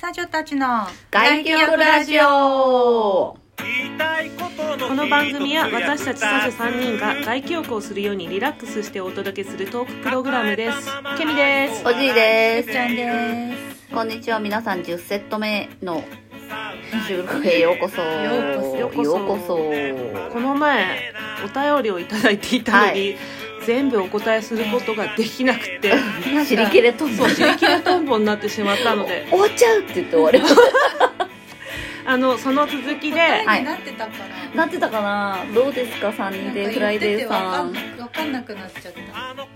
サジョたちの外記憶ラジオ。 この番組は私たちサジョ3人が外記憶をするようにリラックスしてお届けするトークプログラムです。ケミです。 おじいです。 ちゃんです。 こんにちは、皆さん。10セット目の収録へようこそ。 ようこそ。この前お便りをいただいていたのに、全部お答えすることができなくて尻切れトンボになってしまったので終わっちゃうって言って終わりましたその続きで答えになってたかな、 なってたかな。どうですか3人でフライデーさん。 分かんなくなっちゃった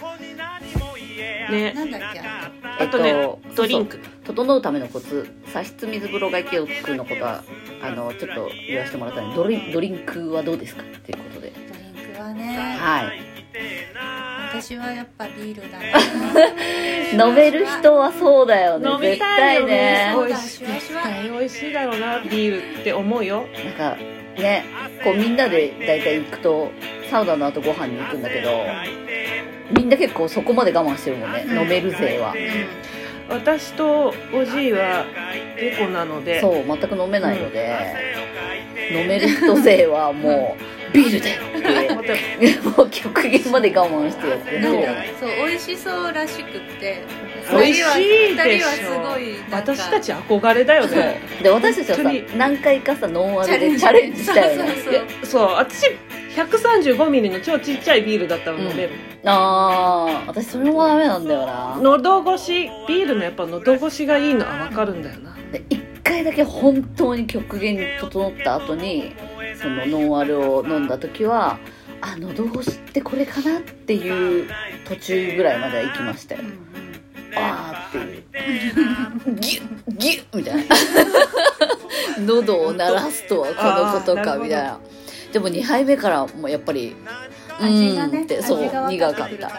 ね。 なんだっけあとね、ドリンク整うためのコツ、茶室水風呂外記憶のことはちょっと言わせてもらったので、ドリンクはどうですかっていうことで。 ドリンクはね、 はい、 私はやっぱビールだ飲める人はそうだよね。 飲みたいよね。 そうだ、 絶対美味しいだろうなビールって思うよ。 なんかね、こうみんなでだいたい行くとサウナの後ご飯に行くんだけど、みんな結構そこまで我慢してるもんね、飲める勢は。 私とおじいはエコなので、 そう全く飲めないので、飲める人勢はもうビールでってもう極限まで我慢してやってる。 なんかそう美味しそうらしくって美味しいでしょ。 二人はすごいなんか私たち憧れだよね。 で私たちはさ、何回かさノンアルでチャレンジしたよね。 そう私135ミリの超ちっちゃいビールだったら飲める、 私それもダメなんだよな。 喉越しビールのやっぱ喉越しがいいのは分かるんだよな。 で1回だけ本当に極限に整った後にそのノンアルを飲んだ時は喉越しってこれかなっていう途中ぐらいまでは行きましたよ。あーっていうギュッギュッみたいな喉を鳴らすとはこのことかみたいな。でも2杯目からもうやっぱり味がね、 ってそう苦かった。 美味し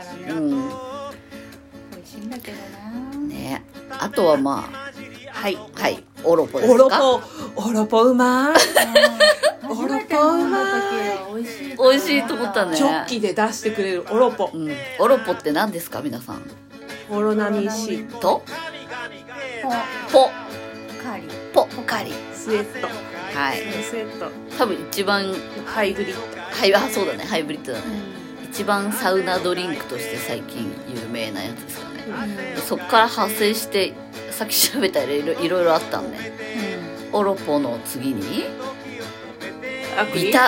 いんだけどな。ね。 あとはまあはいオロポですか。 オロポうまい。 初めて飲んだ時は美味しい。 美味しいと思ったね。 ジョッキで出してくれるオロポ。 オロポって何ですか皆さん。 オロナミン C とポカリスエット。 はい。 スエット。 多分一番ハイブリッド。 そうだね、ハイブリッドだね。一番サウナドリンクとして最近有名なやつですかね。そっから派生してさっき調べたらいろいろあったんで、オロポの次にアクリ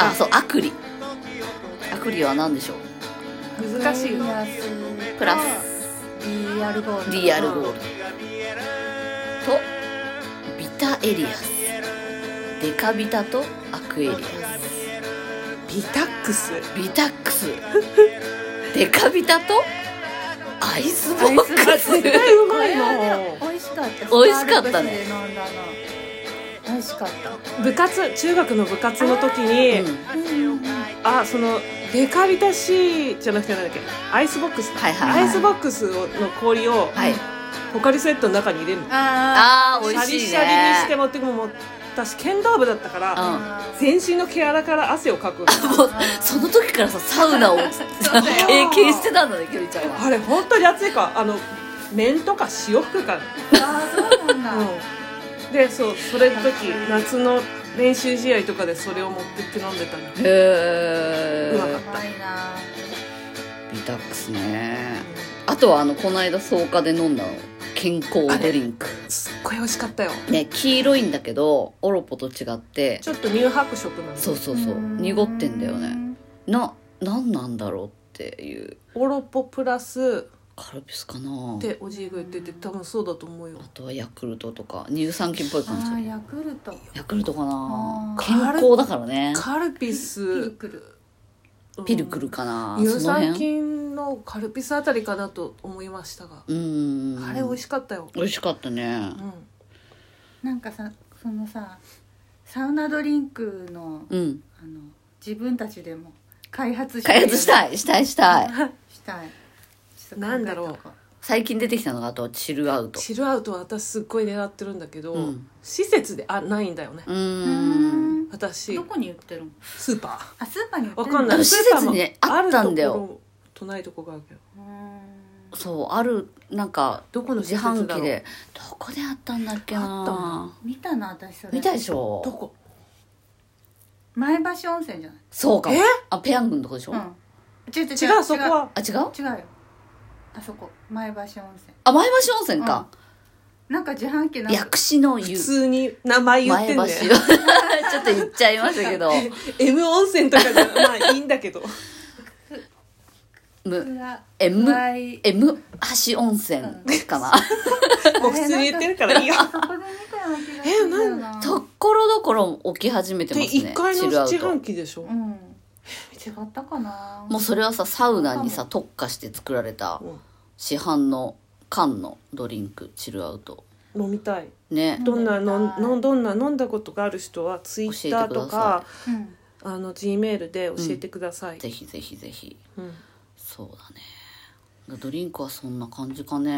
は何でしょう。 難しい。 プラスリアルゴールドとビタエリアス、デカビタとアクエリアス、 ビタックスデカビタとアイスボックス。 絶対うまいの。 美味しかったね。美味しかった。 中学の部活の時に、そのデカビタ C じゃなくてなんだっけ、アイスボックス、アイスボックスの氷をポカリスエットの中に入れるの。 美味しいね。 シャリシャリにして持ってく。もう私剣道部だったから、全身の毛穴から汗をかく。 その時からさサウナを経験してたんだね、きょりちゃんは。 あれ本当に暑いか麺とか潮吹くから。 そうなんだ。 でそれの時夏の練習試合とかでそれを持ってって飲んでたの。 へえ、 うまかった。 ビタックスね。あとはこの間草加で飲んだ健康ドリンク、 すっごい美味しかったよね。黄色いんだけどオロポと違ってちょっと乳白色なの。 そう濁ってんだよね。なんなんだろうっていう。 オロポプラスカルピスかなっておじいが言ってて、多分そうだと思うよ。 あとはヤクルトとか乳酸菌っぽい感じ。 ヤクルトかな。健康だからね。 カルピスピルクルかな。 乳酸菌のカルピスあたりかなと思いましたが、あれ美味しかったよ。 美味しかったね。 なんかさ、そのさサウナドリンクの、自分たちでも開発したいなんだろう。 最近出てきたのがあとチルアウトは私すっごい狙ってるんだけど、施設でないんだよね。私どこに売ってるの？ スーパー。 スーパーに売ってるの？ わかんない。 施設にねあったんだよ。 とないとこがあるけど。 そうあるなんかどこの自販機でどこであったんだっけな。 見たな私それ。 見たでしょ。 どこ？ 前橋温泉じゃない。 そうか。あ、ペヤングのとこでしょ。 違うそこは。 あ、違う？ 違うよ。あそこ前橋温泉。 あ、前橋温泉か。 なんか自販機の薬師の湯。 普通に名前言ってんね。 前橋ちょっと言っちゃいましたけど。 M 温泉とかじゃまあいいんだけど。 M 橋温泉かな。 もう普通に言ってるからいいよ。 そこで見たような気がするんだよな。 ところどころ置き始めてますね。 1階の自販機でしょ。 うん。違ったかな。 もうそれはさサウナにさ特化して作られた市販の缶のドリンクチルアウト。 飲みたい。 ね。 どんな飲んだことがある人はツイッターとかG メールで教えてください。 ぜひぜひぜひ。そうだね。ドリンクはそんな感じかね。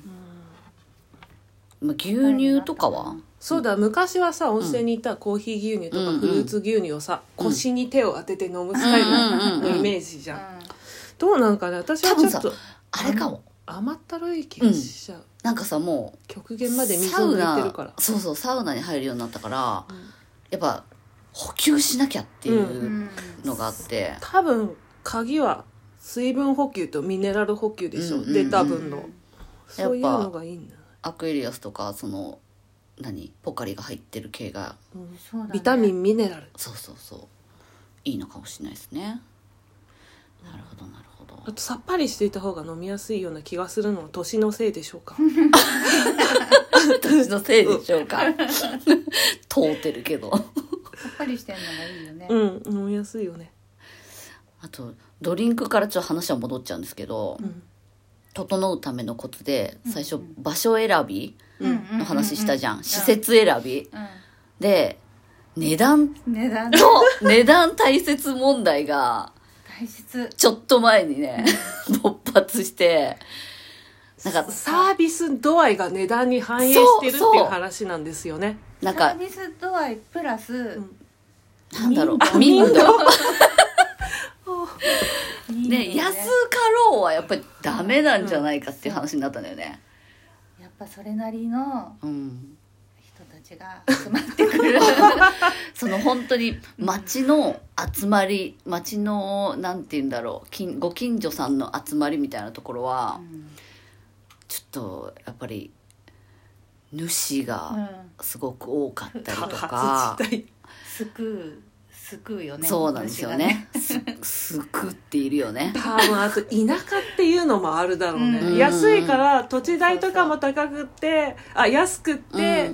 牛乳とかは？ そうだ、昔はさ温泉に行ったらコーヒー牛乳とかフルーツ牛乳をさ、腰に手を当てて飲むスタイルのイメージじゃん。どうなんかね、私はちょっとあれかも甘ったるい気がしちゃう。 なんかさもう極限まで水を抜いてるから。 そうそうサウナに入るようになったから、やっぱ補給しなきゃっていうのがあって、 多分鍵は水分補給とミネラル補給でしょ、出た分の。そういうのがいいんだ。 アクエリアスとかそのポカリが入ってる系が、 ビタミンミネラル、 そうそうそういいのかもしれないですね。なるほどなるほど。 あとさっぱりしていた方が飲みやすいような気がするのは年のせいでしょうか。 年のせいでしょうか。通ってるけどさっぱりしてんのがいいよね。 飲みやすいよね。 あとドリンクからちょっと話は戻っちゃうんですけど、整うためのコツで最初場所選びの話したじゃん。施設選びで値段大切問題がちょっと前にね勃発して、 なんかサービス度合いが値段に反映してるっていう話なんですよね。 なんかサービス度合いプラス、 なんだろう、民度ね、安かろうはやっぱりダメなんじゃないかっていう話になったんだよね。 やっぱそれなりの人たちが集まってくるその本当に町の集まり、町のなんて言うんだろう、ご近所さんの集まりみたいなところは、ちょっとやっぱり主がすごく多かったりとか、 救うよね。 そうなんですよね。救っているよね。 多分あと田舎っていうのもあるだろうね。安いから土地代とかも高くって安くって、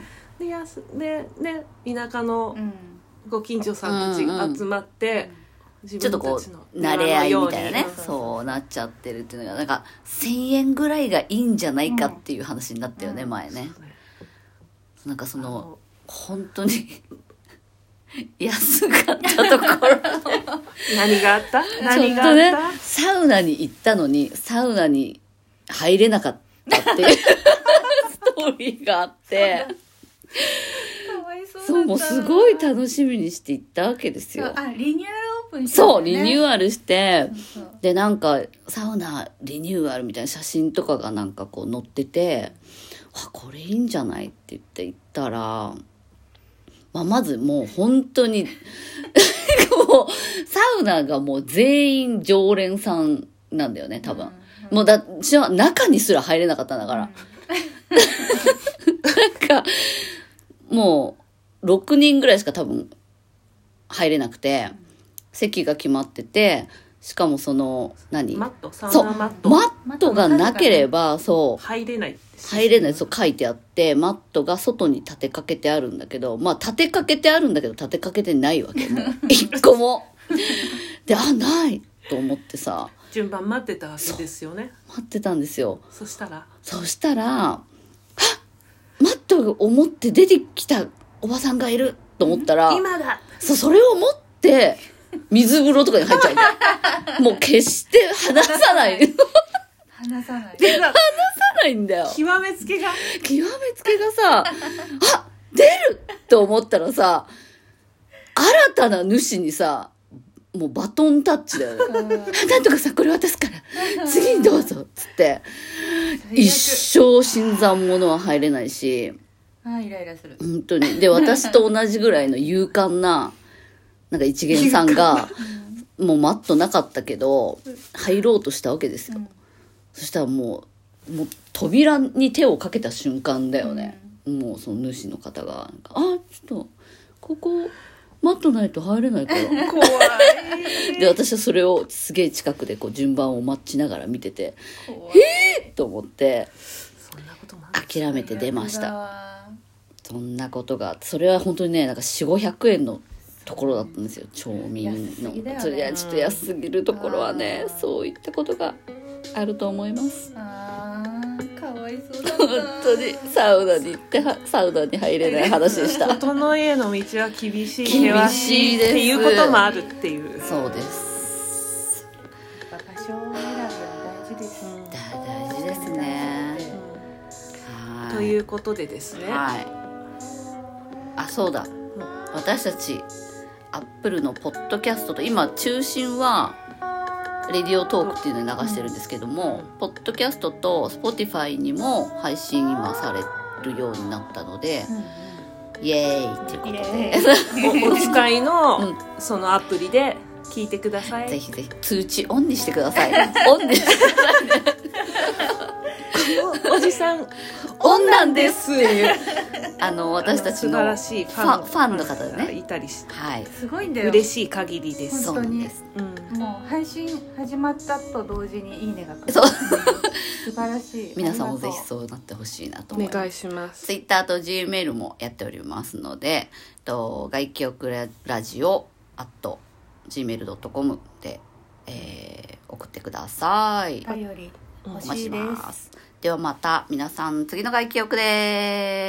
で田舎のご近所さんたちが集まって、 ちょっとこう慣れ合いみたいなね、そうなっちゃってるっていうのがなんか1000円ぐらいがいいんじゃないかっていう話になったよね、前ね。なんかその本当に安かったところ何があった？何があった？ ね、サウナに行ったのにサウナに入れなかったっていうストーリーがあってそうもうすごい楽しみにして行ったわけですよ。 リニューアルオープンして、ね、 そうリニューアルしてでなんかサウナリニューアルみたいな写真とかがなんかこう載ってて、これいいんじゃないって言って行ったら、まずもう本当にもうサウナがもう全員常連さんなんだよね多分、もう私は中にすら入れなかったんだから、なんかもう6人ぐらいしか多分入れなくて、席が決まってて、しかもそのサウナマットがなければ入れないそう書いてあって、マットが外に立てかけてあるんだけど、立てかけてあるんだけど立てかけてないわけもう一個もでないと思ってさ順番待ってたわけですよね。 待ってたんですよ。 そしたらマットを持って出てきたおばさんがいると思ったら、 今だそれを持って水風呂とかに入っちゃうんだよもう決して離さない離さないんだよ。 極めつけがさ出ると思ったらさ、新たな主にさもうバトンタッチだよねなんとかさこれ渡すから次にどうぞっつって一生新参者は入れないし、 イライラする本当に。で私と同じぐらいの勇敢ななんか一元さんがもうマットなかったけど入ろうとしたわけですよ、そしたらもう扉に手をかけた瞬間だよね、もうその主の方がちょっとここマットないと入れないから怖いで私はそれをすげえ近くでこう順番を待ちながら見ててと思ってそんなことも諦めて出ました。そんなことがそれは本当にねなんか 4,500 円のところだったんですよ、町民の。それはちょっと安すぎるところはね、そういったことがあると思います。 かわいそうだ本当にサウナに行ってサウナに入れない話でした。 整えの道は厳しい、 厳しいですっていうこともあるっていう。 そうです。 場所選びは大事です、 大事ですね、 ということでですね、 そうだ、私たちアップルのポッドキャストと今中心はレディオトークっていうのを流してるんですけども、ポッドキャストと Spotify にも配信今されるようになったので、イエーイっていうことでお使いのそのアプリで聞いてください。 ぜひぜひ通知オンにしてくださいオンにしてくださいねおじさんオンなんですっていう私たちの素晴らしいファンの方でねいたりして、 すごいんだよ、 嬉しい限りです。 本当にです、 もう配信始まったと同時にいいねが来る。 そう素晴らしい。 皆さんもぜひそうなってほしいなと思います。 お願いします。 Twitter と Gmail もやっておりますので、外記憶ラジオ@gmail.com で、送ってください。 お便りお欲待ちししいです。 ます。ではまた皆さん次の外記憶です。